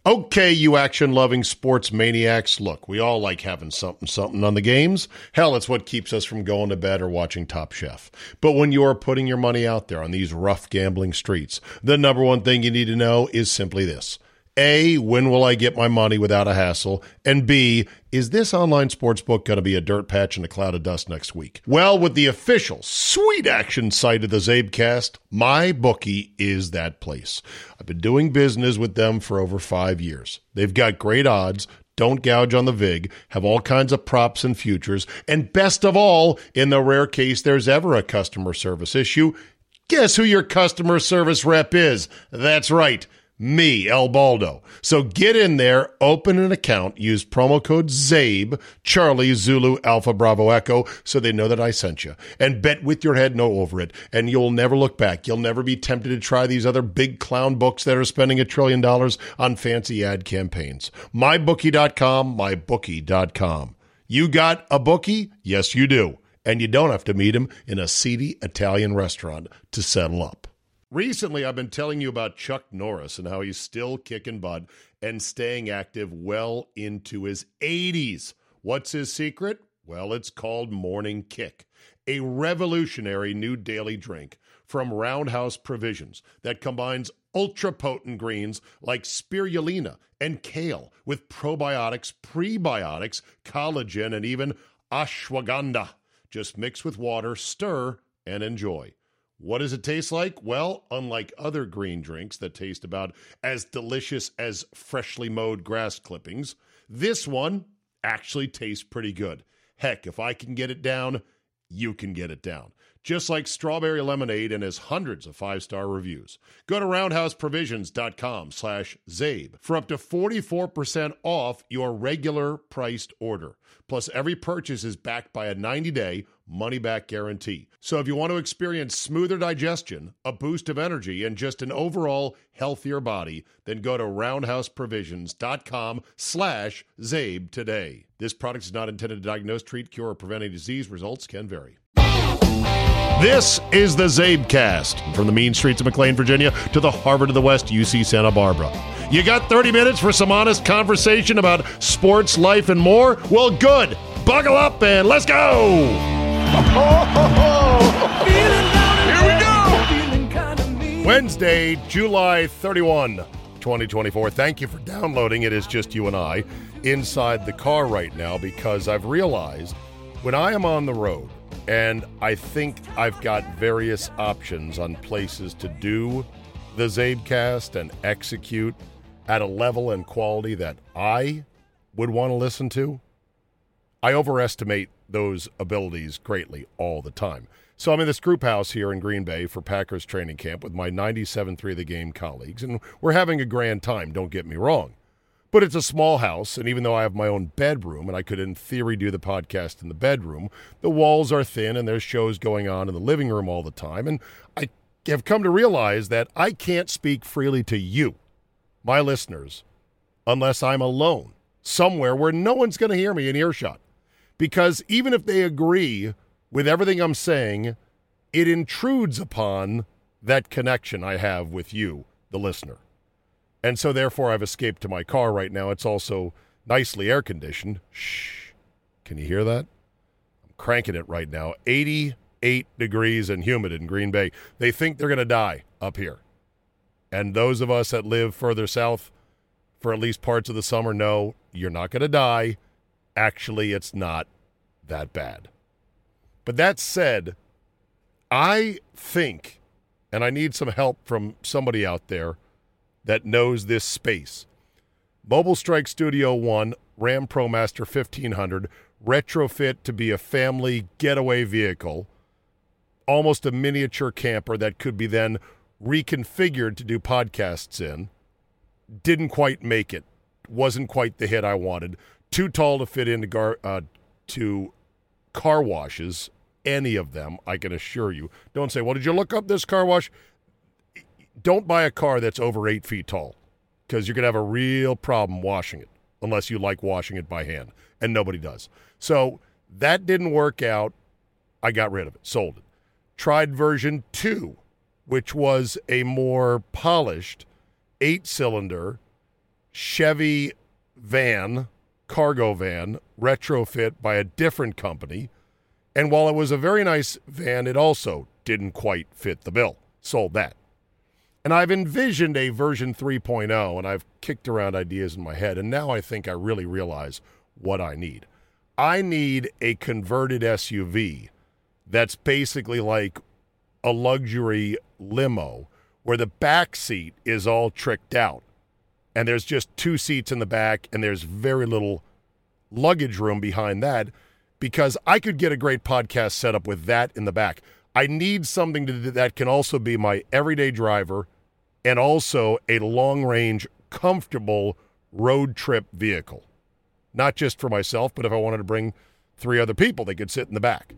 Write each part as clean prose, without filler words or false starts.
Okay, you action-loving sports maniacs, look, we all like having something on the games. Hell, it's what keeps us from going to bed or watching Top Chef. But when you're putting your money out there on these rough gambling streets, the number one thing you need to know is simply this. A, when will I get my money without a hassle? And B, is this online sportsbook going to be a dirt patch and a cloud of dust next week? Well, with the official sweet action site of the Zabecast, MyBookie is that place. I've been doing business with them for over 5 years. They've got great odds, don't gouge on the VIG, have all kinds of props and futures, and best of all, in the rare case there's ever a customer service issue, guess who your customer service rep is? That's right. Me, El Baldo. So get in there, open an account, use promo code ZABE, Charlie, Zulu, Alpha, Bravo, Echo, so they know that I sent you. And bet with your head no over it, and you'll never look back. You'll never be tempted to try these other big clown books that are spending $1 trillion on fancy ad campaigns. MyBookie.com, MyBookie.com. You got a bookie? Yes, you do. And you don't have to meet him in a seedy Italian restaurant to settle up. Recently, I've been telling you about Chuck Norris and how he's still kicking butt and staying active well into his 80s. What's his secret? Well, it's called Morning Kick, a revolutionary new daily drink from Roundhouse Provisions that combines ultra-potent greens like spirulina and kale with probiotics, prebiotics, collagen, and even ashwagandha. Just mix with water, stir, and enjoy. What does it taste like? Well, unlike other green drinks that taste about as delicious as freshly mowed grass clippings, this one actually tastes pretty good. Heck, if I can get it down, you can get it down. Just like strawberry lemonade and has hundreds of 5-star reviews. Go to roundhouseprovisions.com/ZABE for up to 44% off your regular priced order. Plus, every purchase is backed by a 90-day money-back guarantee. So if you want to experience smoother digestion, a boost of energy, and just an overall healthier body, then go to roundhouseprovisions.com/ZABE today. This product is not intended to diagnose, treat, cure, or prevent any disease. Results can vary. This is the Zabecast, from the mean streets of McLean, Virginia, to the Harvard of the West, UC Santa Barbara. You got 30 minutes for some honest conversation about sports, life, and more? Well, good. Buckle up and let's go! Here we go! Wednesday, July 31, 2024. Thank you for downloading. It is just you and I inside the car right now because I've realized when I am on the road, and I think I've got various options on places to do the Zabecast and execute at a level and quality that I would want to listen to. I overestimate those abilities greatly all the time. So I'm in this group house here in Green Bay for Packers training camp with my 97.3 The Game colleagues, and we're having a grand time, don't get me wrong. But it's a small house, and even though I have my own bedroom, and I could in theory do the podcast in the bedroom, the walls are thin and there's shows going on in the living room all the time, and I have come to realize that I can't speak freely to you, my listeners, unless I'm alone, somewhere where no one's going to hear me in earshot. Because even if they agree with everything I'm saying, it intrudes upon that connection I have with you, the listener. And so, therefore, I've escaped to my car right now. It's also nicely air-conditioned. Shh. Can you hear that? I'm cranking it right now. 88 degrees and humid in Green Bay. They think they're going to die up here. And those of us that live further south for at least parts of the summer know you're not going to die. Actually, it's not that bad. But that said, I think, and I need some help from somebody out there that knows this space. Mobile Strike Studio One, Ram ProMaster 1500, retrofit to be a family getaway vehicle, almost a miniature camper that could be then reconfigured to do podcasts in. Didn't quite make it. Wasn't quite the hit I wanted. Too tall to fit into to car washes, any of them, I can assure you. Don't say, well, did you look up this car wash? Don't buy a car that's over 8 feet tall because you're going to have a real problem washing it unless you like washing it by hand, and nobody does. So that didn't work out. I got rid of it, sold it. Tried version 2, which was a more polished 8-cylinder Chevy van, cargo van, retrofit by a different company. And while it was a very nice van, it also didn't quite fit the bill. Sold that. And I've envisioned a version 3.0, and I've kicked around ideas in my head, and now I think I really realize what I need. I need a converted SUV that's basically like a luxury limo where the back seat is all tricked out, and there's just 2 seats in the back, and there's very little luggage room behind that, because I could get a great podcast set up with that in the back. I need something that can also be my everyday driver and also a long-range, comfortable road trip vehicle. Not just for myself, but if I wanted to bring 3 other people, they could sit in the back.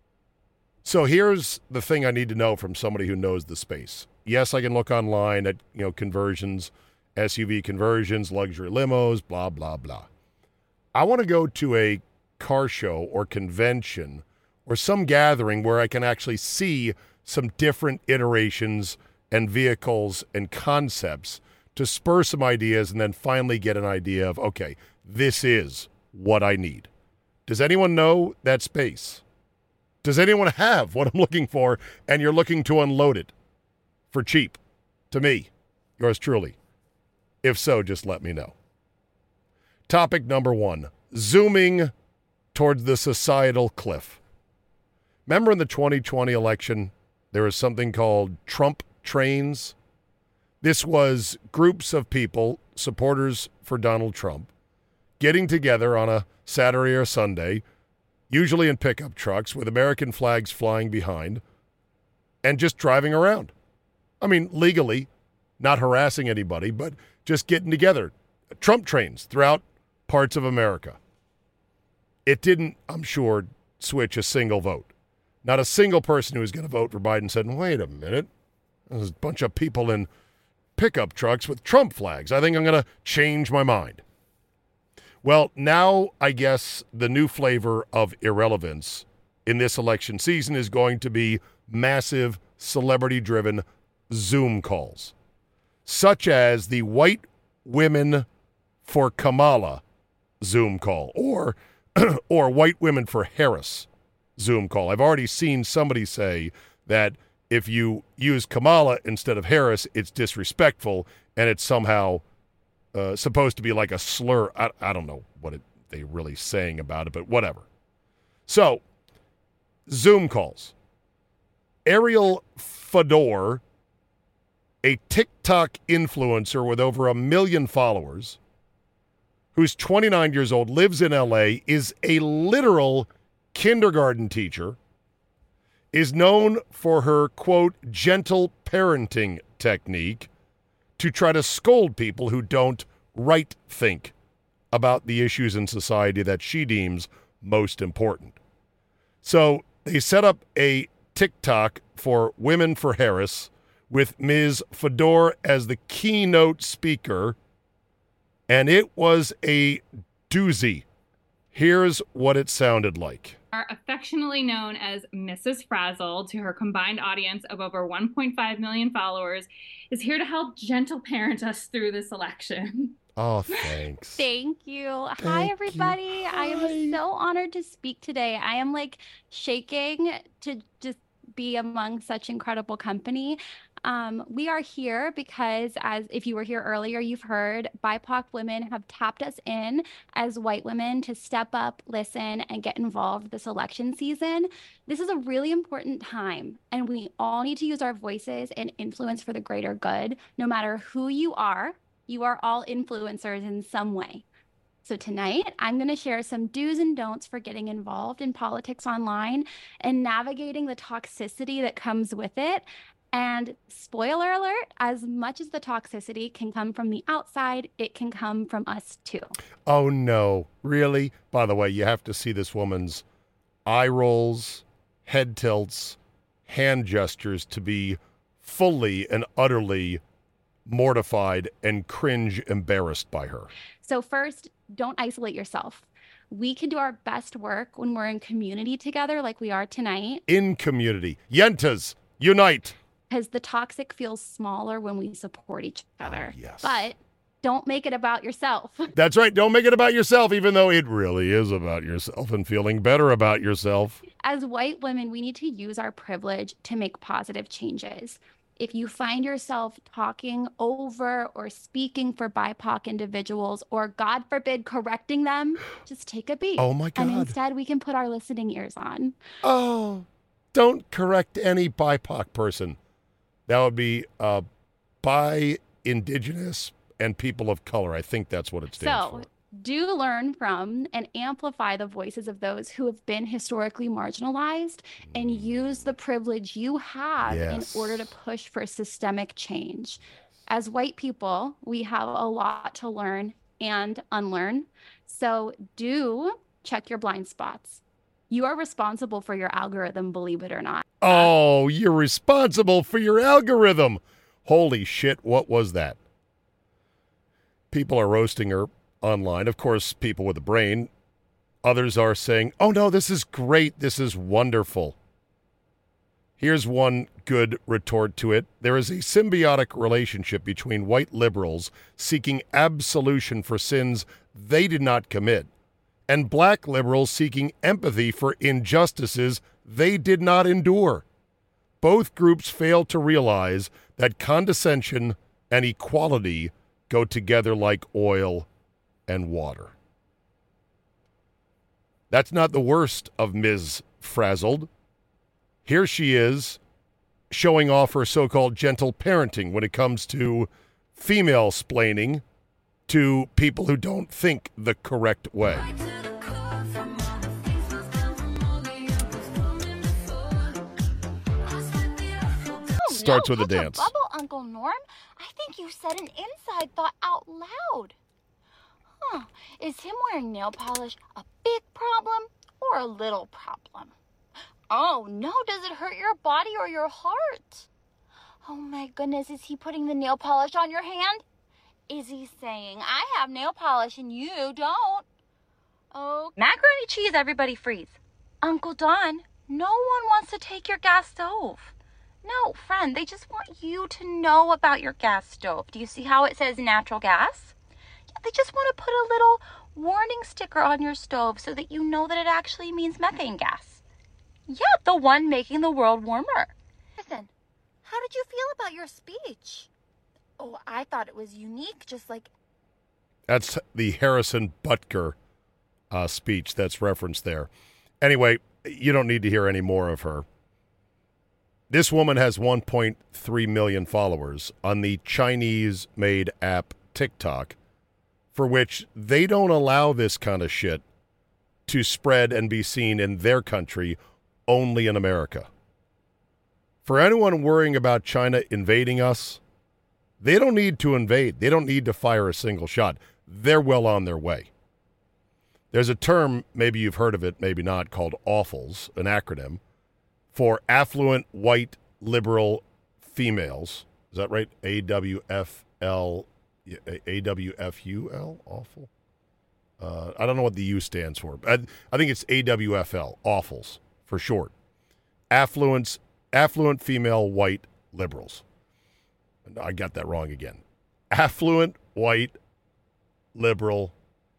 So here's the thing I need to know from somebody who knows the space. Yes, I can look online at, conversions, SUV conversions, luxury limos, blah, blah, blah. I want to go to a car show or convention or some gathering where I can actually see some different iterations and vehicles and concepts to spur some ideas and then finally get an idea of, okay, this is what I need. Does anyone know that space? Does anyone have what I'm looking for and you're looking to unload it for cheap to me, yours truly? If so, just let me know. Topic number 1, zooming towards the societal cliff. Remember in the 2020 election, there was something called Trump trains? This was groups of people, supporters for Donald Trump, getting together on a Saturday or Sunday, usually in pickup trucks with American flags flying behind, and just driving around. I mean, legally, not harassing anybody, but just getting together. Trump trains throughout parts of America. It didn't, I'm sure, switch a single vote. Not a single person who was going to vote for Biden said, wait a minute, there's a bunch of people in pickup trucks with Trump flags. I think I'm going to change my mind. Well, now I guess the new flavor of irrelevance in this election season is going to be massive celebrity-driven Zoom calls, such as the White Women for Kamala Zoom call or White Women for Harris Zoom call. I've already seen somebody say that if you use Kamala instead of Harris, it's disrespectful and it's somehow supposed to be like a slur. I don't know what they're really saying about it, but whatever. So, Zoom calls. Ariel Fedor, a TikTok influencer with over 1 million followers, who's 29 years old, lives in L.A., is a literal kindergarten teacher, is known for her, quote, gentle parenting technique to try to scold people who don't think about the issues in society that she deems most important. So they set up a TikTok for Women for Harris with Ms. Fedor as the keynote speaker, and it was a doozy. Here's what it sounded like. Are affectionately known as Mrs. Frazzle to her combined audience of over 1.5 million followers, is here to help gentle parent us through this election. Oh, thanks. Thank you. Hi, everybody. Hi. I am so honored to speak today. I am shaking to just be among such incredible company. We are here because, as if you were here earlier, you've heard BIPOC women have tapped us in as white women to step up, listen, and get involved this election season. This is a really important time, and we all need to use our voices and influence for the greater good. No matter who you are all influencers in some way. So tonight, I'm going to share some do's and don'ts for getting involved in politics online and navigating the toxicity that comes with it. And spoiler alert, as much as the toxicity can come from the outside, it can come from us too. Oh, no. Really? By the way, you have to see this woman's eye rolls, head tilts, hand gestures to be fully and utterly mortified and cringe embarrassed by her. So first, don't isolate yourself. We can do our best work when we're in community together like we are tonight. In community. Yentas, unite. Because the toxic feels smaller when we support each other. Oh, yes. But don't make it about yourself. That's right. Don't make it about yourself, even though it really is about yourself and feeling better about yourself. As white women, we need to use our privilege to make positive changes. If you find yourself talking over or speaking for BIPOC individuals, or God forbid, correcting them, just take a beat. Oh my God. And instead, we can put our listening ears on. Oh, don't correct any BIPOC person. That would be bi, indigenous, and people of color. I think that's what it stands for. Do learn from and amplify the voices of those who have been historically marginalized and use the privilege you have in order to push for systemic change. As white people, we have a lot to learn and unlearn. So do check your blind spots. You are responsible for your algorithm, believe it or not. Oh, you're responsible for your algorithm. Holy shit, what was that? People are roasting her online. Of course, people with a brain. Others are saying, oh no, this is great. This is wonderful. Here's one good retort to it. There is a symbiotic relationship between white liberals seeking absolution for sins they did not commit and black liberals seeking empathy for injustices they did not endure. Both groups fail to realize that condescension and equality go together like oil and water. That's not the worst of Ms. Frazzled. Here she is showing off her so-called gentle parenting when it comes to female splaining to people who don't think the correct way. Starts with a dance. Bubble, Uncle Norm. I think you said an inside thought out loud. Is him wearing nail polish a big problem or a little problem? Oh no, does it hurt your body or your heart? Oh my goodness, is he putting the nail polish on your hand? Is he saying, I have nail polish and you don't? Oh, macaroni cheese, everybody freeze. Uncle Don, no one wants to take your gas stove. No, friend, they just want you to know about your gas stove. Do you see how it says natural gas? They just want to put a little warning sticker on your stove so that you know that it actually means methane gas. Yeah, the one making the world warmer. Listen, how did you feel about your speech? Oh, I thought it was unique, just like... That's the Harrison Butker speech that's referenced there. Anyway, you don't need to hear any more of her. This woman has 1.3 million followers on the Chinese-made app TikTok, for which they don't allow this kind of shit to spread and be seen in their country, only in America. For anyone worrying about China invading us, they don't need to invade. They don't need to fire a single shot. They're well on their way. There's a term, maybe you've heard of it, maybe not, called AWFLs, an acronym, for affluent white liberal females. Is that right? AWFL. AWFUL, awful. I don't know what the U stands for. I think it's AWFL, awfuls for short. Affluent female white liberals. I got that wrong again. Affluent white liberal.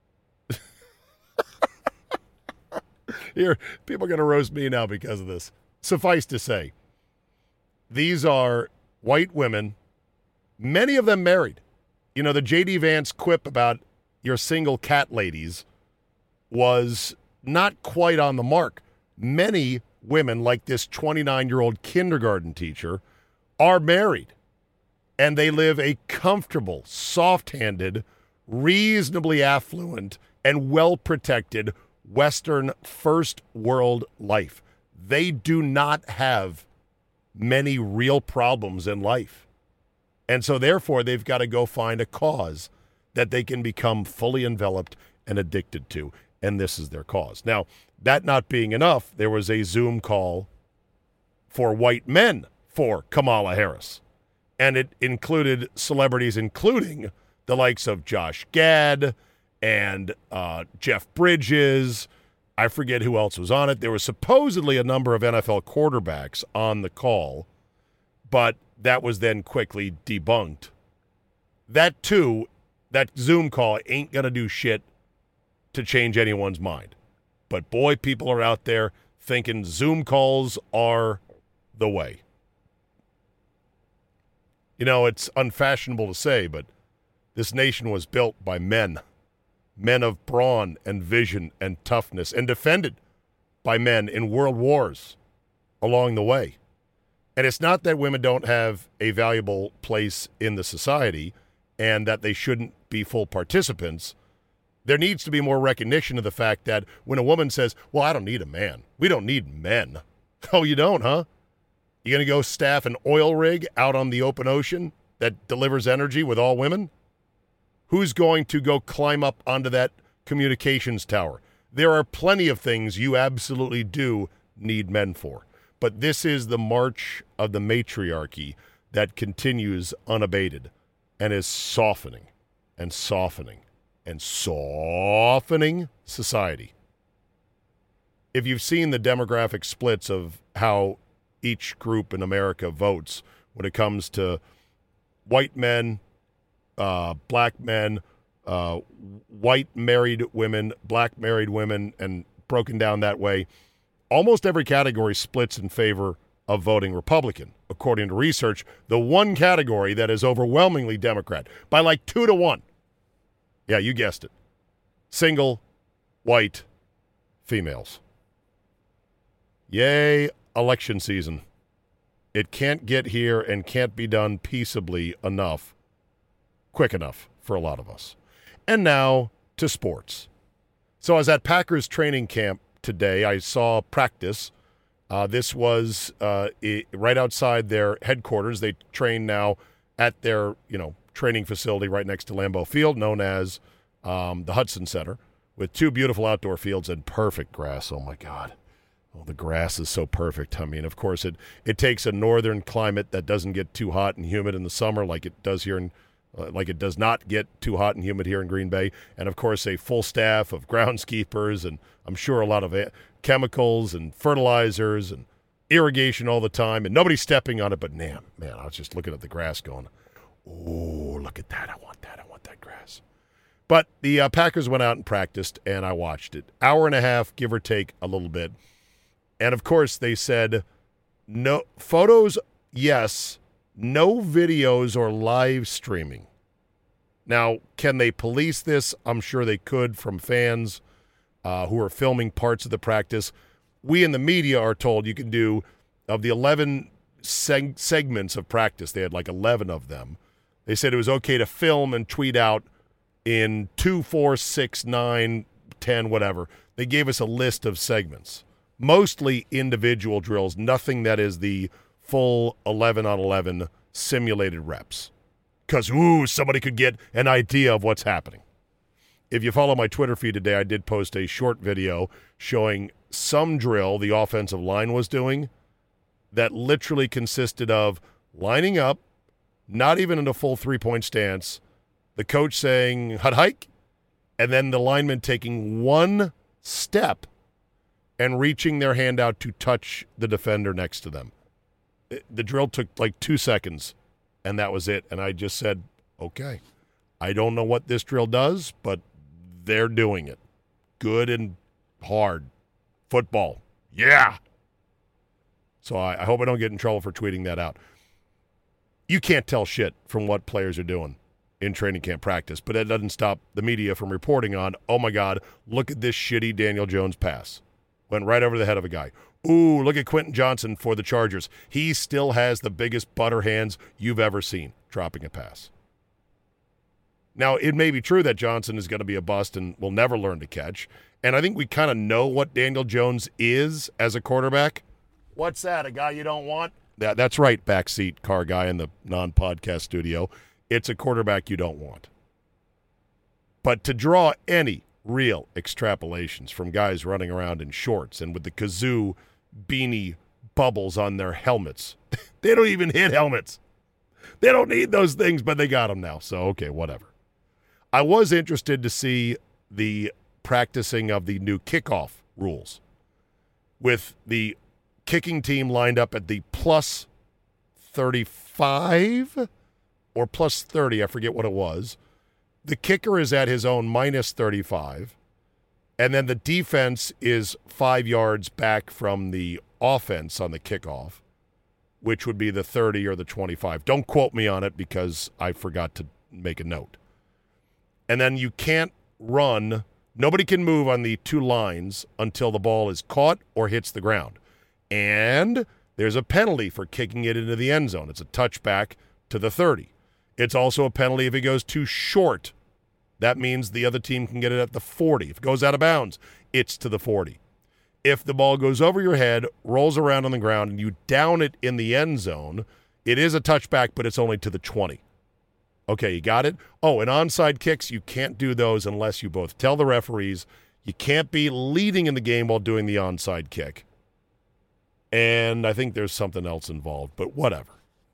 Here, people are going to roast me now because of this. Suffice to say, these are white women, many of them married. You know, the J.D. Vance quip about your single cat ladies was not quite on the mark. Many women, like this 29-year-old kindergarten teacher, are married. And they live a comfortable, soft-handed, reasonably affluent, and well-protected Western first world life. They do not have many real problems in life. And so, therefore, they've got to go find a cause that they can become fully enveloped and addicted to. And this is their cause. Now, that not being enough, there was a Zoom call for white men for Kamala Harris. And it included celebrities, including the likes of Josh Gad and Jeff Bridges. I forget who else was on it. There was supposedly a number of NFL quarterbacks on the call, but that was then quickly debunked. That, too, That Zoom call ain't going to do shit to change anyone's mind. But boy, people are out there thinking Zoom calls are the way. You know, it's unfashionable to say, but this nation was built by men of brawn and vision and toughness, and defended by men in world wars along the way. And it's not that women don't have a valuable place in the society and that they shouldn't be full participants. There needs to be more recognition of the fact that when a woman says, well, I don't need a man. We don't need men. Oh, you don't, huh? You going to go staff an oil rig out on the open ocean that delivers energy with all women? Who's going to go climb up onto that communications tower? There are plenty of things you absolutely do need men for. But this is the march of the matriarchy that continues unabated and is softening and softening and softening society. If you've seen the demographic splits of how each group in America votes when it comes to white men, black men, white married women, black married women, and broken down that way, almost every category splits in favor of voting Republican. According to research, the one category that is overwhelmingly Democrat, by like 2-1. Yeah, you guessed it. Single, white, females. Yay, election season. It can't get here and can't be done peaceably enough, quick enough for a lot of us. And now to sports. So I was at Packers training camp today. I saw practice. This was right outside their headquarters. They train now at their, training facility right next to Lambeau Field, known as the Hudson Center, with two beautiful outdoor fields and perfect grass. Oh, my God. Oh, the grass is so perfect. I mean, of course, it takes a northern climate that doesn't get too hot and humid in the summer like it does here like it does not get too hot and humid here in Green Bay. And, of course, a full staff of groundskeepers and I'm sure a lot of chemicals and fertilizers and irrigation all the time. And nobody's stepping on it. But, man, I was just looking at the grass going, oh, look at that. I want that grass. But the Packers went out and practiced, and I watched it. Hour and a half, give or take a little bit. And, of course, they said, no photos, yes, no videos or live streaming. Now, can they police this? I'm sure they could from fans who are filming parts of the practice. We in the media are told you can do, of the 11 segments of practice, they had like 11 of them. They said it was okay to film and tweet out in 2, 4, 6, 9, 10, whatever. They gave us a list of segments. Mostly individual drills, nothing that is the full 11 on 11 simulated reps. Because, somebody could get an idea of what's happening. If you follow my Twitter feed today, I did post a short video showing some drill the offensive line was doing that literally consisted of lining up, not even in a full three-point stance, the coach saying, hut hike, and then the lineman taking one step and reaching their hand out to touch the defender next to them. The drill took like 2 seconds, and that was it. And I just said, okay, I don't know what this drill does, but they're doing it. Good and hard. Football. Yeah. So I hope I don't get in trouble for tweeting that out. You can't tell shit from what players are doing in training camp practice, but that doesn't stop the media from reporting on, oh, my God, look at this shitty Daniel Jones pass. Went right over the head of a guy. Ooh, look at Quentin Johnson for the Chargers. He still has the biggest butter hands you've ever seen dropping a pass. Now, it may be true that Johnson is going to be a bust and will never learn to catch, and I think we kind of know what Daniel Jones is as a quarterback. What's that, a guy you don't want? That's right, backseat car guy in the non-podcast studio. It's a quarterback you don't want. But to draw any real extrapolations from guys running around in shorts and with the kazoo beanie bubbles on their helmets. They don't even hit helmets. They don't need those things, but they got them now. So, okay, whatever. I was interested to see the practicing of the new kickoff rules with the kicking team lined up at the plus 35 or plus 30. I forget what it was. the kicker is at his own minus 35, and then the defense is 5 yards back from the offense on the kickoff, which would be the 30 or the 25. Don't quote me on it because I forgot to make a note. And then you can't run. Nobody can move on the two lines until the ball is caught or hits the ground. And there's a penalty for kicking it into the end zone. It's a touchback to the 30. It's also a penalty if it goes too short. That means the other team can get it at the 40. If it goes out of bounds, it's to the 40. If the ball goes over your head, rolls around on the ground, and you down it in the end zone, it is a touchback, but it's only to the 20. Okay, you got it? Oh, and onside kicks, you can't do those unless you both tell the referees. You can't be leading in the game while doing the onside kick. And I think there's something else involved, but whatever.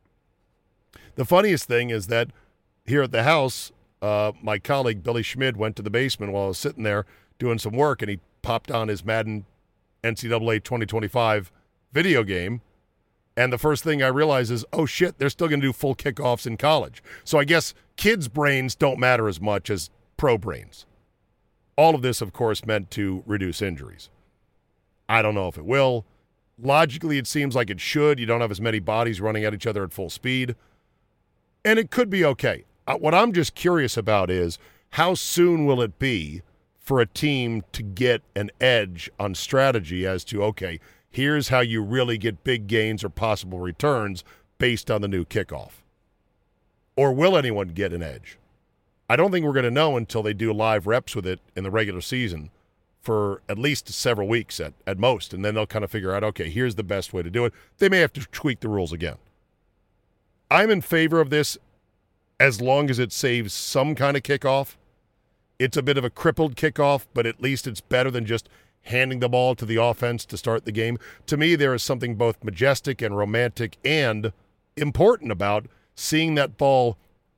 The funniest thing is that here at the house, my colleague Billy Schmid went to the basement while I was sitting there doing some work, and he popped on his Madden NCAA 2025 video game. And the first thing I realized is, oh, shit, they're still going to do full kickoffs in college. So I guess kids' brains don't matter as much as pro brains. All of this, of course, meant to reduce injuries. I don't know if it will. Logically, it seems like it should. You don't have as many bodies running at each other at full speed. And it could be okay. What I'm just curious about is how soon will it be for a team to get an edge on strategy as to, okay, here's how you really get big gains or possible returns based on the new kickoff. Or will anyone get an edge? I don't think we're going to know until they do live reps with it in the regular season for at least several weeks at most, and then they'll kind of figure out, okay, here's the best way to do it. They may have to tweak the rules again. I'm in favor of this as long as it saves some kind of kickoff. It's a bit of a crippled kickoff, but at least it's better than just handing the ball to the offense to start the game. To me, there is something both majestic and romantic and important about seeing that ball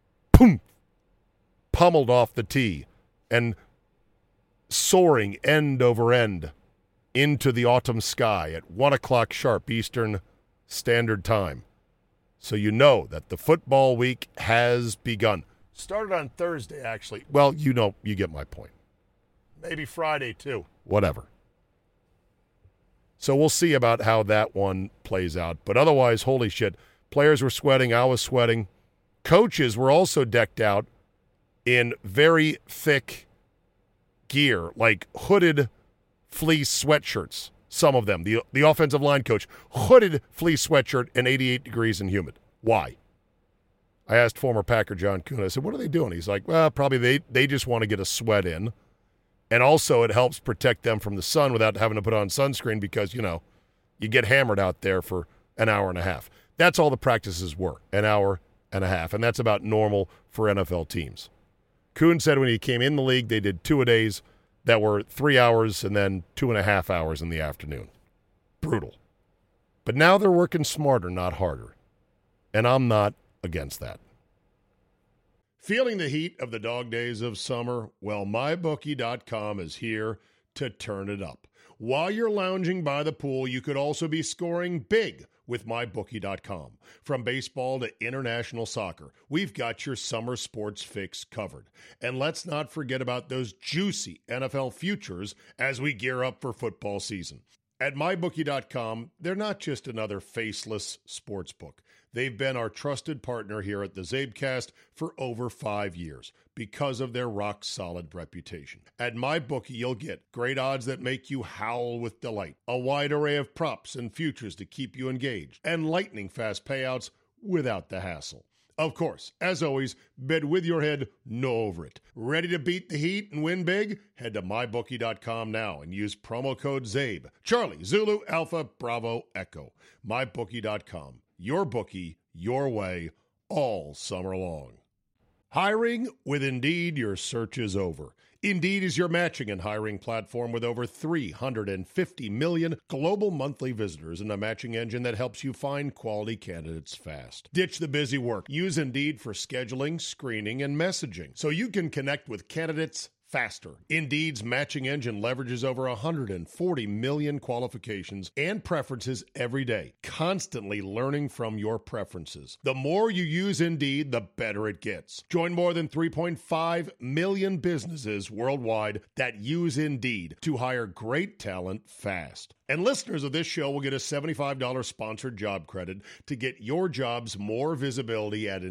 pummeled off the tee and soaring end over end into the autumn sky at 1 o'clock sharp Eastern Standard Time. So you know that the football week has begun. Started on Thursday, actually. Well, you know, you get my point. Maybe Friday, too. Whatever. So we'll see about how that one plays out. But otherwise, holy shit, players were sweating. I was sweating. Coaches were also decked out in very thick gear, like hooded fleece sweatshirts. Some of them. The offensive line coach, hooded fleece sweatshirt and 88 degrees and humid. Why? I asked former Packer John Kuhn. I said, what are they doing? He's like, well, probably they just want to get a sweat in. And also it helps protect them from the sun without having to put on sunscreen because, you know, you get hammered out there for an hour and a half. That's all the practices were, an hour and a half. And that's about normal for NFL teams. Kuhn said when he came in the league, they did 2-a-days that were 3 hours and then 2.5 hours in the afternoon. Brutal. But now they're working smarter, not harder. And I'm not against that. Feeling the heat of the dog days of summer? Well, MyBookie.com is here to turn it up. While you're lounging by the pool, you could also be scoring big with MyBookie.com. From baseball to international soccer, we've got your summer sports fix covered. And let's not forget about those juicy NFL futures as we gear up for football season. At MyBookie.com, they're not just another faceless sports book. They've been our trusted partner here at the Zabecast for over 5 years because of their rock-solid reputation. At MyBookie, you'll get great odds that make you howl with delight, a wide array of props and futures to keep you engaged, and lightning-fast payouts without the hassle. Of course, as always, bet with your head, no over it. Ready to beat the heat and win big? Head to MyBookie.com now and use promo code ZABE. Charlie, Zulu, Alpha, Bravo, Echo. MyBookie.com. Your bookie, your way, all summer long. Hiring? With Indeed, your search is over. Indeed is your matching and hiring platform with over 350 million global monthly visitors and a matching engine that helps you find quality candidates fast. Ditch the busy work. Use Indeed for scheduling, screening, and messaging so you can connect with candidates faster. Indeed's matching engine leverages over 140 million qualifications and preferences every day, constantly learning from your preferences. The more you use Indeed, the better it gets. Join more than 3.5 million businesses worldwide that use Indeed to hire great talent fast. And listeners of this show will get a $75 sponsored job credit to get your jobs more visibility at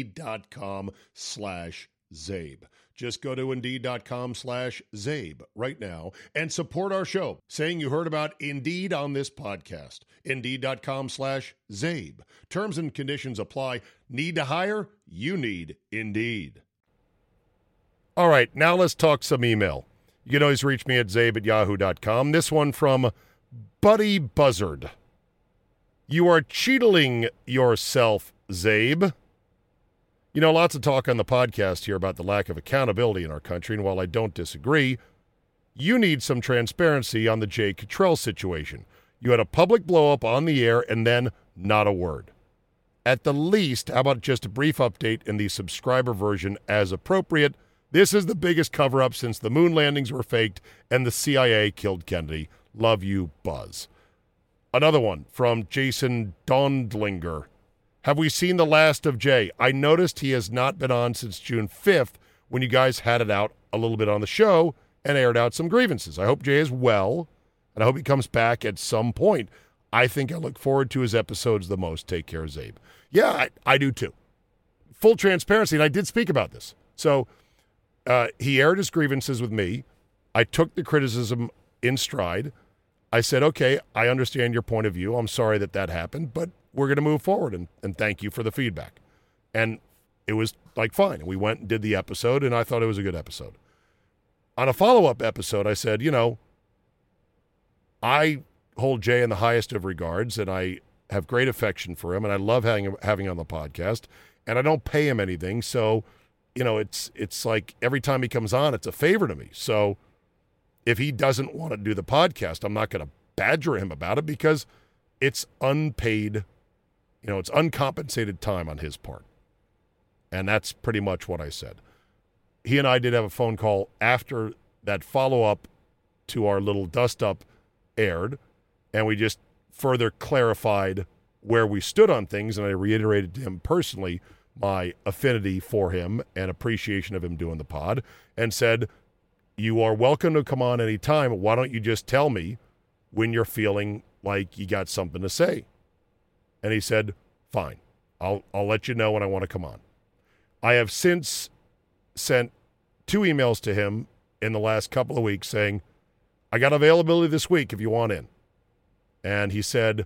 Indeed.com/Zabe. Just go to Indeed.com/Zabe right now and support our show, saying you heard about Indeed on this podcast. Indeed.com/Zabe. Terms and conditions apply. Need to hire? You need Indeed. All right, now let's talk some email. You can always reach me at zabe@yahoo.com. This one from Buddy Buzzard. You are cheatling yourself, Zabe. You know, lots of talk on the podcast here about the lack of accountability in our country, and while I don't disagree, you need some transparency on the Jay Cottrell situation. You had a public blow-up on the air and then not a word. At the least, how about just a brief update in the subscriber version as appropriate? This is the biggest cover-up since the moon landings were faked and the CIA killed Kennedy. Love you, Buzz. Another one from Jason Dondlinger. Have we seen the last of Jay? I noticed he has not been on since June 5th when you guys had it out a little bit on the show and aired out some grievances. I hope Jay is well, and I hope he comes back at some point. I think I look forward to his episodes the most. Take care, Zabe. Yeah, I do too. Full transparency, and I did speak about this. So he aired his grievances with me. I took the criticism in stride. I said, okay, I understand your point of view. I'm sorry that happened, but we're going to move forward, and thank you for the feedback. And it was like fine. We went and did the episode, and I thought it was a good episode. On a follow-up episode, I said, you know, I hold Jay in the highest of regards, and I have great affection for him, and I love having him on the podcast, and I don't pay him anything, so, you know, it's like every time he comes on, it's a favor to me. So if he doesn't want to do the podcast, I'm not going to badger him about it because it's unpaid. You know, it's uncompensated time on his part. And that's pretty much what I said. He and I did have a phone call after that follow-up to our little dust-up aired, and we just further clarified where we stood on things, and I reiterated to him personally my affinity for him and appreciation of him doing the pod, and said, you are welcome to come on anytime. Why don't you just tell me when you're feeling like you got something to say? And he said, fine, I'll let you know when I want to come on. I have since sent 2 emails to him in the last couple of weeks saying, I got availability this week if you want in. And he said,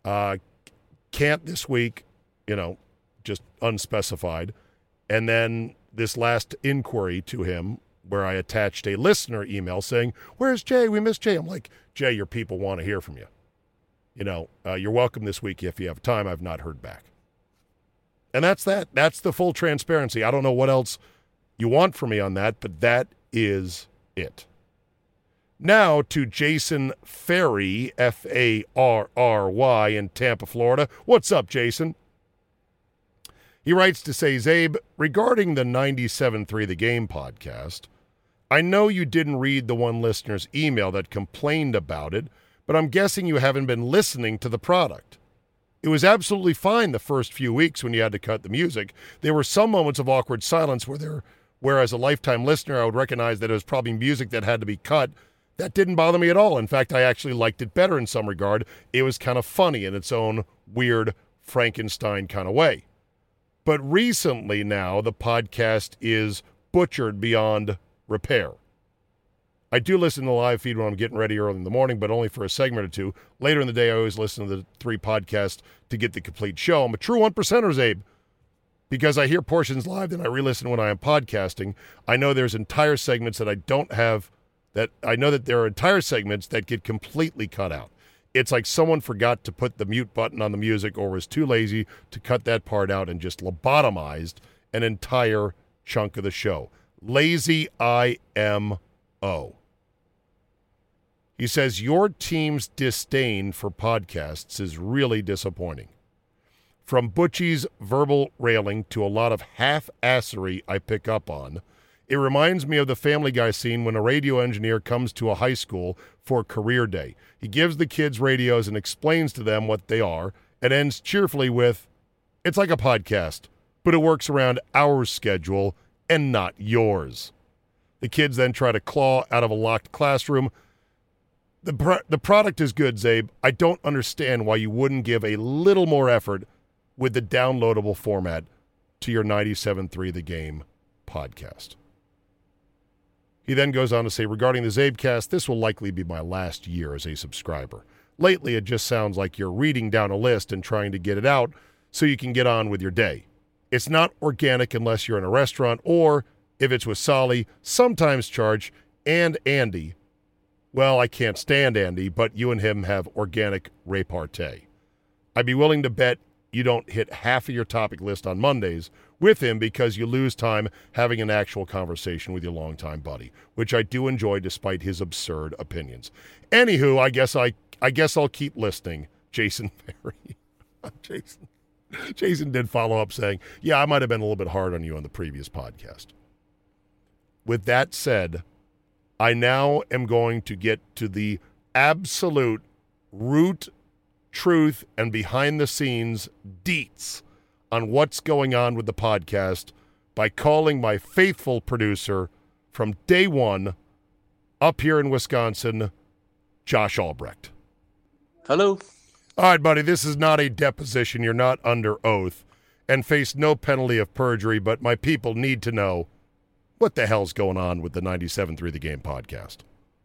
can't this week, you know, just unspecified. And then this last inquiry to him where I attached a listener email saying, where's Jay? We miss Jay. I'm like, Jay, your people want to hear from you. You know, you're welcome this week if you have time. I've not heard back. And that's that. That's the full transparency. I don't know what else you want from me on that, but that is it. Now to Jason Ferry, Farry, in Tampa, Florida. What's up, Jason? He writes to say, Zabe, regarding the 97.3 The Game podcast, I know you didn't read the one listener's email that complained about it, but I'm guessing you haven't been listening to the product. It was absolutely fine the first few weeks when you had to cut the music. There were some moments of awkward silence where as a lifetime listener, I would recognize that it was probably music that had to be cut. That didn't bother me at all. In fact, I actually liked it better in some regard. It was kind of funny in its own weird Frankenstein kind of way. But recently now, the podcast is butchered beyond repair. I do listen to the live feed when I'm getting ready early in the morning, but only for a segment or two. Later in the day, I always listen to the 3 podcasts to get the complete show. I'm a true 1%er, Zabe, because I hear portions live, then I re-listen when I am podcasting. I know there's entire segments that I don't have, that I know that there are entire segments that get completely cut out. It's like someone forgot to put the mute button on the music or was too lazy to cut that part out and just lobotomized an entire chunk of the show. Lazy IMO. He says, your team's disdain for podcasts is really disappointing. From Butchie's verbal railing to a lot of half-assery I pick up on, It reminds me of the Family Guy scene when a radio engineer comes to a high school for career day. He gives the kids radios and explains to them what they are and ends cheerfully with, "It's like a podcast, but it works around our schedule and not yours." The kids then try to claw out of a locked classroom. The product is good, Zabe. I don't understand why you wouldn't give a little more effort with the downloadable format to your 97.3 The Game podcast. He then goes on to say, regarding the Zabecast, this will likely be my last year as a subscriber. Lately, it just sounds like you're reading down a list and trying to get it out so you can get on with your day. It's not organic unless you're in a restaurant or, if it's with Solly, sometimes Charge, and Andy. Well, I can't stand Andy, but you and him have organic repartee. I'd be willing to bet you don't hit half of your topic list on Mondays with him because you lose time having an actual conversation with your longtime buddy, which I do enjoy despite his absurd opinions. Anywho, I guess I'll keep listening. Jason Perry. Jason did follow up saying, yeah, I might have been a little bit hard on you on the previous podcast. With that said, I now am going to get to the absolute root truth and behind the scenes deets on what's going on with the podcast by calling my faithful producer from day one up here in Wisconsin, Josh Albrecht. Hello. All right, buddy, this is not a deposition. You're not under oath and face no penalty of perjury, but my people need to know what the hell's going on with the 97.3 The Game podcast.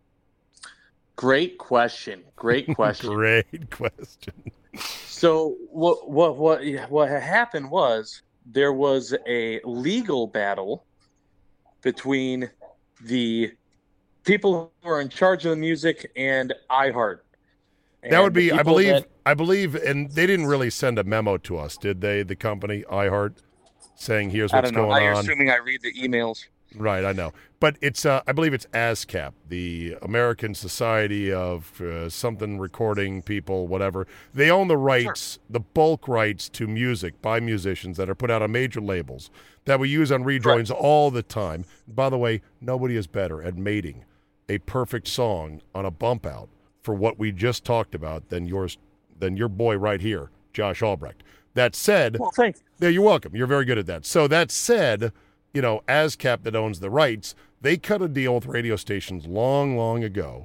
Great question. Great question. Great question. So what happened was there was a legal battle between the people who are in charge of the music and iHeart. That would be, I believe, and they didn't really send a memo to us, did they? The company iHeart saying, "Here's what's going on." I'm assuming I read the emails. Right, I know, but it's I believe it's ASCAP, the American Society of something recording people, whatever. They own the rights, sure, the bulk rights to music by musicians that are put out on major labels that we use on rejoins all the time. By the way, nobody is better at mating a perfect song on a bump out for what we just talked about than your boy right here, Josh Albrecht. That said, well, thanks. Yeah, you're welcome. You're very good at that. So that said, you know, ASCAP that owns the rights, they cut a deal with radio stations long, long ago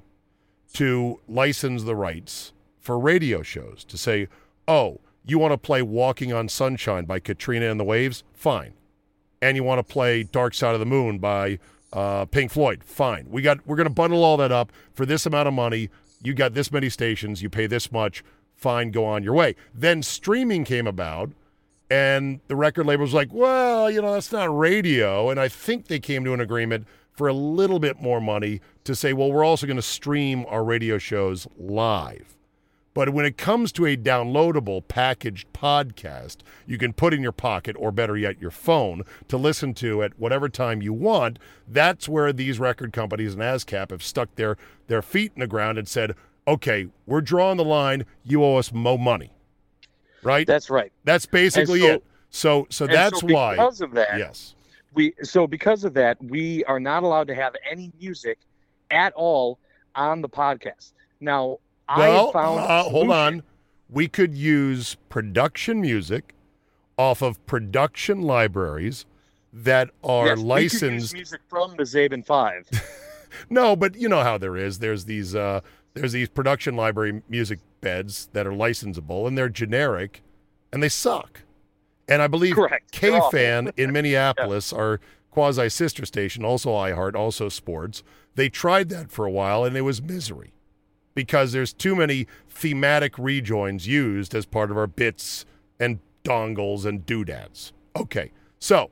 to license the rights for radio shows to say, oh, you want to play Walking on Sunshine by Katrina and the Waves? Fine. And you want to play Dark Side of the Moon by Pink Floyd? Fine. We're going to bundle all that up for this amount of money. You got this many stations. You pay this much. Fine, go on your way. Then streaming came about. And the record label was like, well, you know, that's not radio. And I think they came to an agreement for a little bit more money to say, well, we're also going to stream our radio shows live. But when it comes to a downloadable packaged podcast, you can put in your pocket or better yet, your phone to listen to at whatever time you want. That's where these record companies and ASCAP have stuck their feet in the ground and said, okay, we're drawing the line. You owe us more money. Right? That's right. That's basically it. So that's why. Because of that, yes. Because of that, we are not allowed to have any music at all on the podcast. Now, I found hold on. We could use production music off of production libraries that are licensed. We could use music from the Zabin 5. No, but you know how there's these production library music beds that are licensable, and they're generic, and they suck. And I believe K-Fan in Minneapolis, our quasi-sister station, also iHeart, also sports, they tried that for a while, and it was misery because there's too many thematic rejoins used as part of our bits and dongles and doodads. Okay, so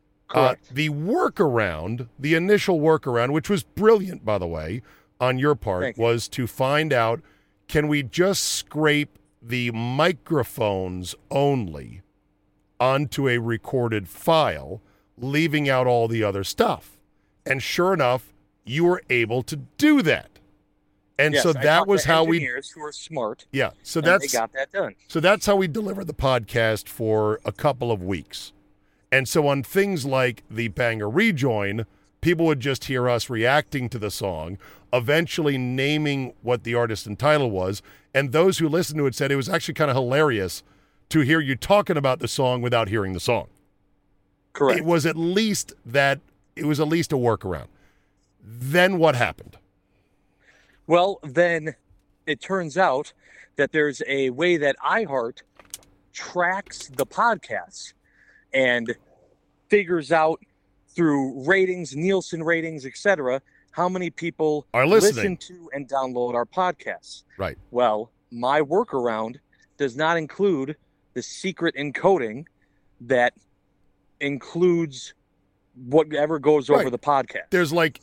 the workaround, the initial workaround, which was brilliant, by the way, on your part, was to find out, can we just scrape the microphones only onto a recorded file, leaving out all the other stuff? And sure enough, you were able to do that. And so that was how we engineers who are smart. Yeah, so they got that done. So that's how we delivered the podcast for a couple of weeks. And so on things like the Banger Rejoin, people would just hear us reacting to the song, eventually naming what the artist and title was, and those who listened to it said it was actually kind of hilarious to hear you talking about the song without hearing the song. Correct. It was at least a workaround. Then what happened? Well, then it turns out that there's a way that iHeart tracks the podcasts and figures out through ratings, Nielsen ratings, etc., how many people are listen to and download our podcasts. Right. Well, my workaround does not include the secret encoding that includes whatever goes over the podcast. There's like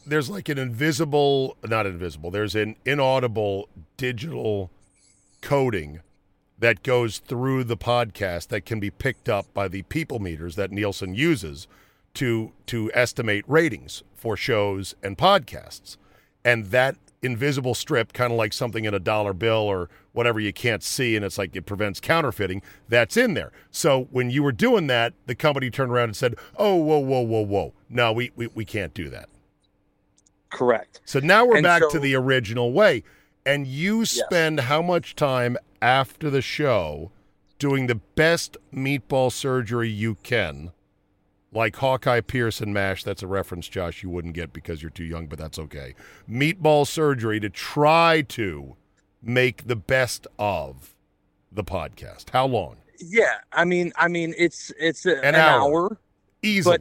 there's an inaudible digital coding that goes through the podcast that can be picked up by the people meters that Nielsen uses to estimate ratings for shows and podcasts. And that invisible strip, kind of like something in a dollar bill or whatever you can't see, and it's like it prevents counterfeiting, that's in there. So when you were doing that, the company turned around and said, oh, whoa. No, we can't do that. Correct. So now we're back to the original way. And you spend how much time after the show doing the best meatball surgery you can, like Hawkeye Pearson MASH? That's a reference, Josh, you wouldn't get because you're too young, but that's okay. Meatball surgery to try to make the best of the podcast. How long? Yeah, I mean, it's an hour easily,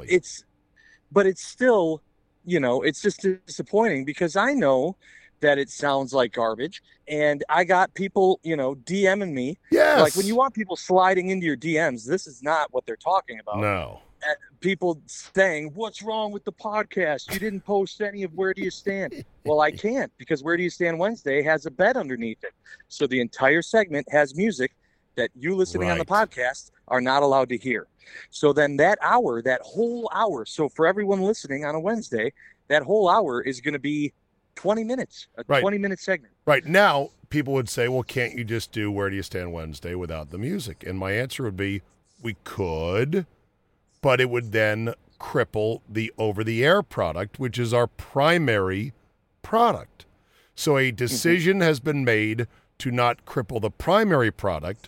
but it's still, it's just disappointing because I know that it sounds like garbage, and I got people, DMing me. Yes. Like when you want people sliding into your DMs, this is not what they're talking about. No. People saying, what's wrong with the podcast? You didn't post any of Where Do You Stand? Well, I can't, because Where Do You Stand Wednesday has a bed underneath it. So the entire segment has music that you listening on the podcast are not allowed to hear. So then that whole hour, so for everyone listening on a Wednesday, that whole hour is going to be 20 minutes, a 20-minute segment. Right. Now, people would say, well, can't you just do Where Do You Stand Wednesday without the music? And my answer would be, we could, but it would then cripple the over-the-air product, which is our primary product. So a decision has been made to not cripple the primary product,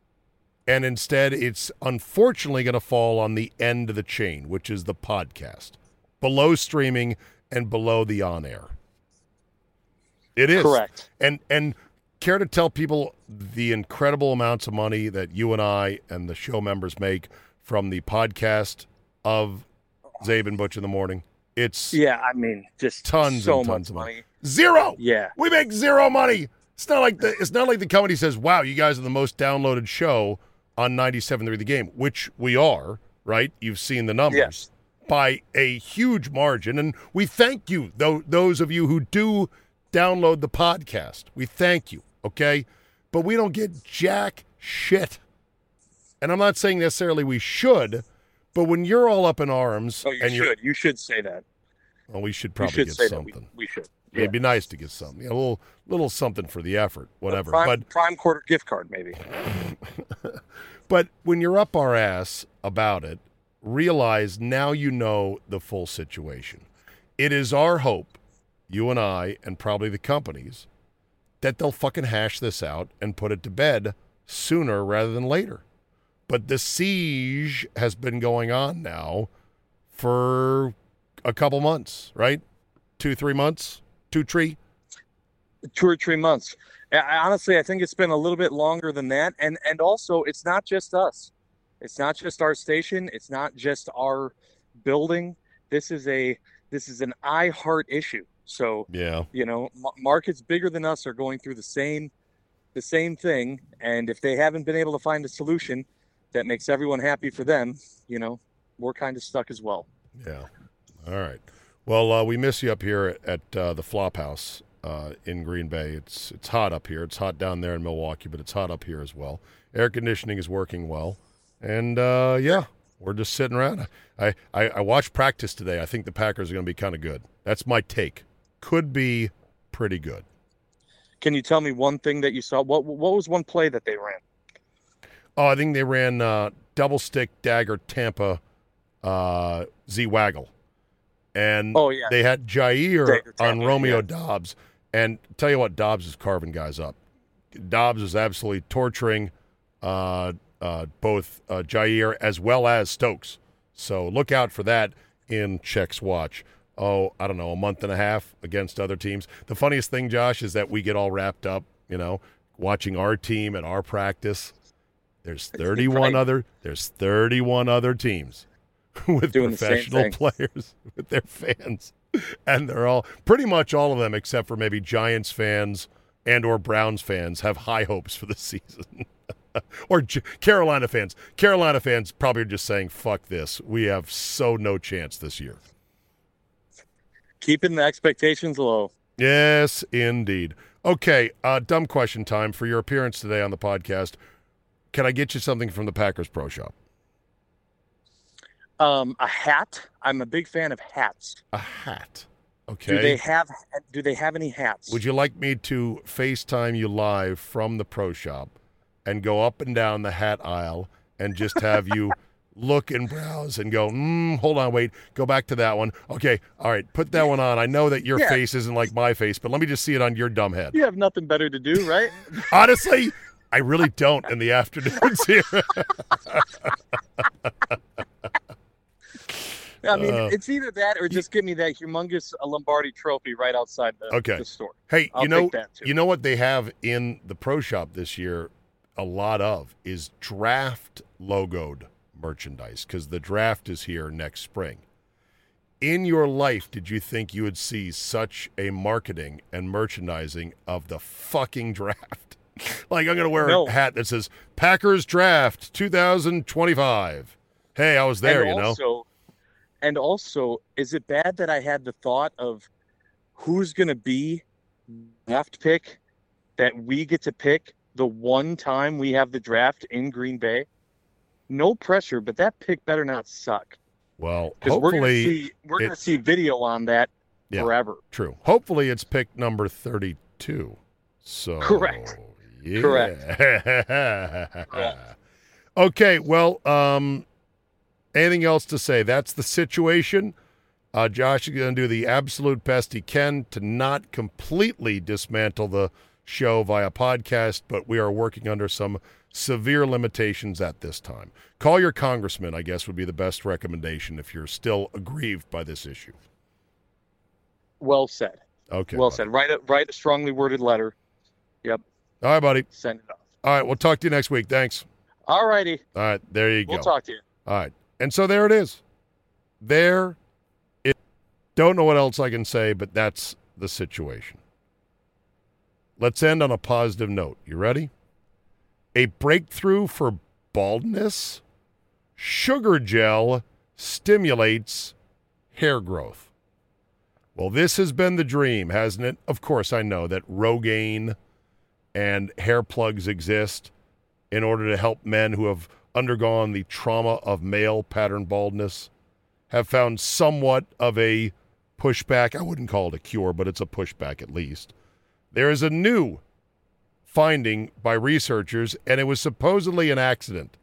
and instead it's unfortunately going to fall on the end of the chain, which is the podcast, below streaming and below the on-air. It is. Correct. And care to tell people the incredible amounts of money that you and I and the show members make from the podcast of Zabe and Butch in the Morning? It's just tons so and tons much of money. Zero. Yeah. We make zero money. It's not like the company says, wow, you guys are the most downloaded show on 97.3 The Game, which we are, right? You've seen the numbers. Yes. By a huge margin. And we thank you, those of you who do download the podcast. We thank you, okay? But we don't get jack shit. And I'm not saying necessarily we should, but when you're all up in arms... You should say that. Well, we should probably get something. We should. Yeah. It'd be nice to get something. A little something for the effort, whatever. Prime quarter gift card, maybe. But when you're up our ass about it, realize now you know the full situation. It is our hope, you and I, and probably the companies, that they'll fucking hash this out and put it to bed sooner rather than later. But the siege has been going on now for a couple months, right? 2-3 months? 2 or 3 months. Honestly, I think it's been a little bit longer than that. And also, it's not just us. It's not just our station. It's not just our building. This is an iHeart issue. So, markets bigger than us are going through the same thing. And if they haven't been able to find a solution that makes everyone happy for them, we're kind of stuck as well. Yeah. All right. Well, we miss you up here at the Flophouse in Green Bay. It's hot up here. It's hot down there in Milwaukee, but it's hot up here as well. Air conditioning is working well. And, we're just sitting around. I watched practice today. I think the Packers are going to be kind of good. That's my take. Could be pretty good. Can you tell me one thing that you saw? What was one play that they ran? Oh, I think they ran double stick dagger Tampa Z-Waggle. And Oh, yeah. they had Jair Jair on Tapia, Romeo yeah. Dobbs. And tell you what, Dobbs is carving guys up. Dobbs is absolutely torturing both Jair as well as Stokes. So look out for that in Check's watch. Oh, I don't know, a month and a half against other teams. The funniest thing, Josh, is that we get all wrapped up, watching our team at our practice. There's 31 Right. There's 31 other teams with Doing the same professional thing. players with their fans, and they're all pretty much all of them, except for maybe Giants fans and or Browns fans, have high hopes for the season. Or Carolina fans. Carolina fans probably are just saying, "Fuck this. We have no chance this year." Keeping the expectations low. Yes, indeed. Okay, dumb question time for your appearance today on the podcast. Can I get you something from the Packers Pro Shop? A hat. I'm a big fan of hats. A hat. Okay. Do they have any hats? Would you like me to FaceTime you live from the Pro Shop and go up and down the hat aisle and just have you look and browse and go, hold on, wait, go back to that one. Okay, all right, put that one on. I know that your face isn't like my face, but let me just see it on your dumb head. You have nothing better to do, right? Honestly, I really don't in the afternoons here. I mean, it's either that or just give me that humongous Lombardi trophy right outside the store. Hey, I'll take that too. You know what they have in the Pro Shop this year? A lot of is draft logoed merchandise, because the draft is here next spring. In your life, did you think you would see such a marketing and merchandising of the fucking draft? Like, I'm going to wear a hat that says Packers Draft 2025. Hey, I was there, And also, is it bad that I had the thought of who's going to be draft pick that we get to pick the one time we have the draft in Green Bay? No pressure, but that pick better not suck. Well, Because hopefully we're going to see video on that forever. True. Hopefully it's pick number 32. So Correct. Yeah. Correct. Okay, well, anything else to say? That's the situation. Josh is going to do the absolute best he can to not completely dismantle the show via podcast, but we are working under some severe limitations at this time. Call your congressman, I guess, would be the best recommendation if you're still aggrieved by this issue. Well said. Okay. Well buddy. said. Write a strongly worded letter. Yep. All right, buddy. Send it off. All right, we'll talk to you next week. Thanks. All righty. All right, there you go. We'll talk to you. All right. And so there it is. There it don't know what else I can say, but that's the situation. Let's end on a positive note. You ready? A breakthrough for baldness? Sugar gel stimulates hair growth. Well, this has been the dream, hasn't it? Of course, I know that Rogaine and hair plugs exist in order to help men who have undergone the trauma of male pattern baldness, have found somewhat of a pushback. I wouldn't call it a cure, but it's a pushback at least. There is a new finding by researchers, and it was supposedly an accident.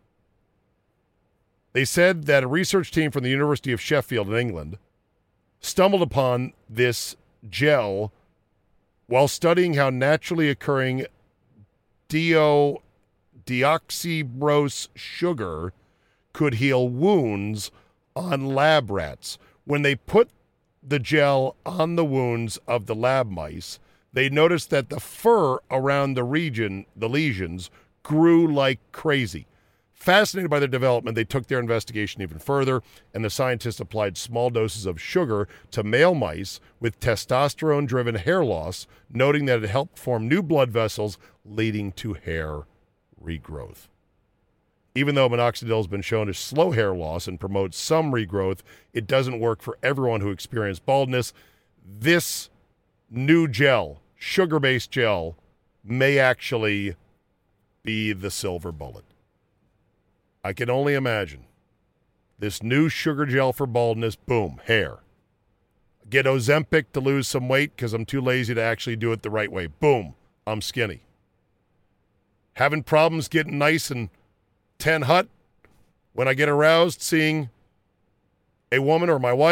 They said that a research team from the University of Sheffield in England stumbled upon this gel while studying how naturally occurring deoxyriboose sugar could heal wounds on lab rats. When they put the gel on the wounds of the lab mice, they noticed that the fur around the lesions, grew like crazy. Fascinated by their development, they took their investigation even further, and the scientists applied small doses of sugar to male mice with testosterone-driven hair loss, noting that it helped form new blood vessels, leading to hair regrowth. Even though minoxidil has been shown to slow hair loss and promote some regrowth, it doesn't work for everyone who experienced baldness. This new gel, sugar-based gel, may actually be the silver bullet. I can only imagine. This new sugar gel for baldness, boom, hair. Get Ozempic to lose some weight because I'm too lazy to actually do it the right way. Boom, I'm skinny. Having problems getting nice and 10 hut when I get aroused seeing a woman or my wife,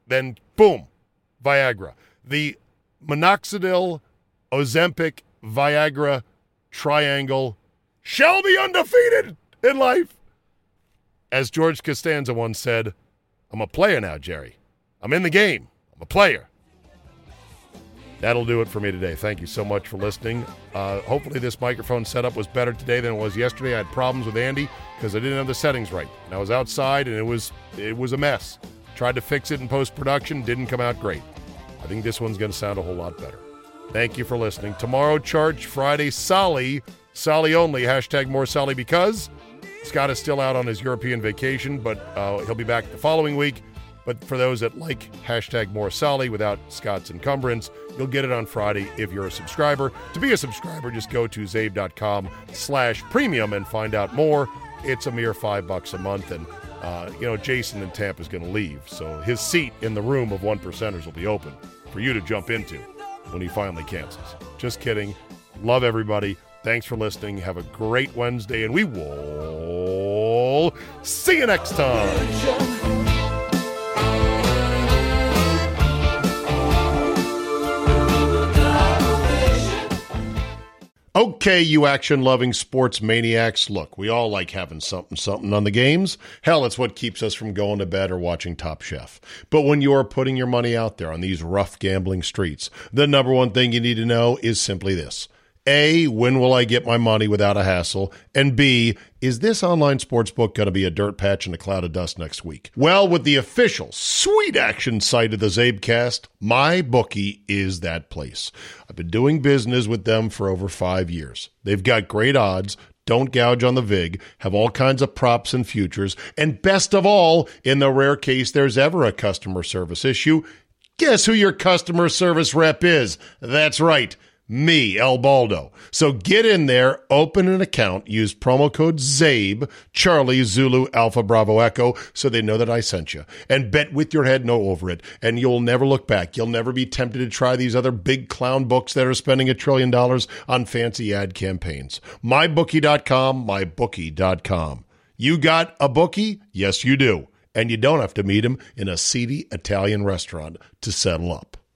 then boom, Viagra. The minoxidil, Ozempic, Viagra triangle shall be undefeated in life. As George Costanza once said, I'm a player now, Jerry. I'm in the game. I'm a player. That'll do it for me today. Thank you so much for listening. Hopefully this microphone setup was better today than it was yesterday. I had problems with Andy because I didn't have the settings right. And I was outside, and it was a mess. Tried to fix it in post-production. Didn't come out great. I think this one's going to sound a whole lot better. Thank you for listening. Tomorrow, Charge. Friday, Solly. Solly only. Hashtag more Solly because Scott is still out on his European vacation, but he'll be back the following week. But for those that like hashtag more Solly without Scott's encumbrance, you'll get it on Friday if you're a subscriber. To be a subscriber, just go to zabe.com/premium and find out more. It's a mere $5 a month. And, Jason in Tampa is going to leave. So his seat in the room of 1%ers will be open for you to jump into when he finally cancels. Just kidding. Love everybody. Thanks for listening. Have a great Wednesday, and we will see you next time. Okay, you action-loving sports maniacs, look, we all like having something on the games. Hell, it's what keeps us from going to bed or watching Top Chef. But when you're putting your money out there on these rough gambling streets, the number one thing you need to know is simply this. A, when will I get my money without a hassle? And B, is this online sportsbook going to be a dirt patch and a cloud of dust next week? Well, with the official sweet action site of the Zabecast, MyBookie is that place. I've been doing business with them for over 5 years. They've got great odds, don't gouge on the vig, have all kinds of props and futures, and best of all, in the rare case there's ever a customer service issue, guess who your customer service rep is? That's right. Me, El Baldo. So get in there, open an account, use promo code ZABE, Charlie, Zulu, Alpha, Bravo, Echo, so they know that I sent you. And bet with your head no over it, and you'll never look back. You'll never be tempted to try these other big clown books that are spending $1 trillion on fancy ad campaigns. MyBookie.com, MyBookie.com. You got a bookie? Yes, you do. And you don't have to meet him in a seedy Italian restaurant to settle up.